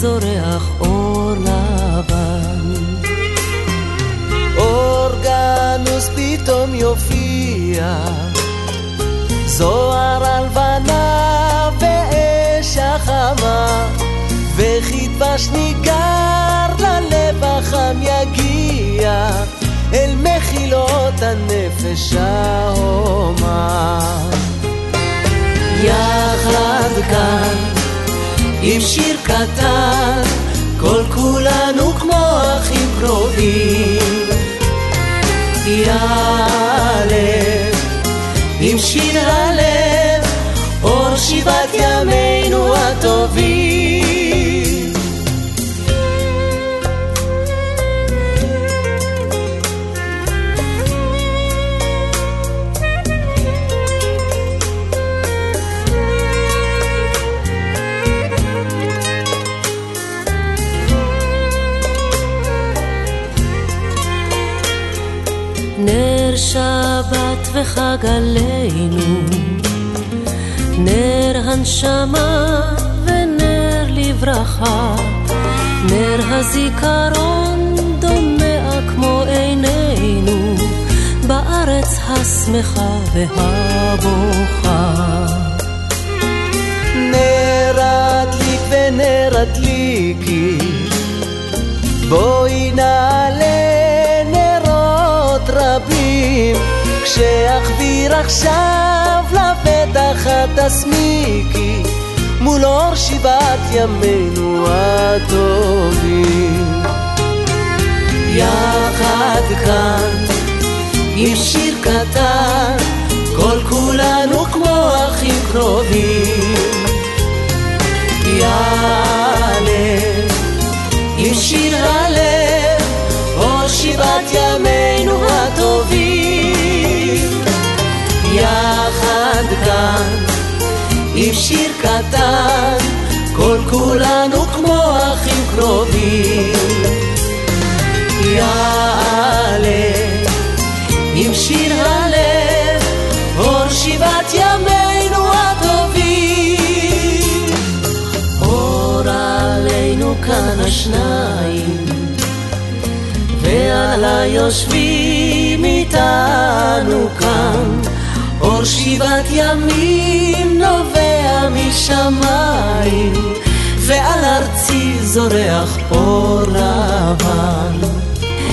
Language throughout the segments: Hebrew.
זורח אור לבן. אורגנוס פתאום יופיע, זוהר הלבנה ואש החמה, וחידבש ניגר ללב החם יגיע, אל מחילות הנפש ההומה. יחד כאן עם שיר קטן, כל כולנו כמו אחים קרובים, יעלה עם שיר הלב אור שיבת ימינו הטובים. נר שבת וחג עלינו, נר הנשמה ונר לברכה, נר הזיכרון דומע כמו עינינו, בארץ השמחה והבוכה. נר הדליק ונר הדליקי, בואי נעלה רבים, כשאחביר עכשיו לבטח התסמיקי, מול אור שיבת ימינו הטובים. יחד כאן עם שיר קטן, כל כולנו כמו אחים קרובים, יעלה עם שיר הלב אור שיבת ימינו הטובים. יחד כאן עם שיר קטן, כל כולנו כמו אחים קרובים, יעלה עם שיר הלב אור שיבת ימינו הטובים. אור עלינו כאן השניים, ועל היושבים איתנו כאן, אור שיבת ימים נובע משמיים, ועל ארצי זורח אור לבן,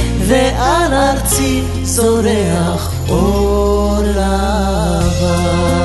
ועל ארצי זורח אור לבן.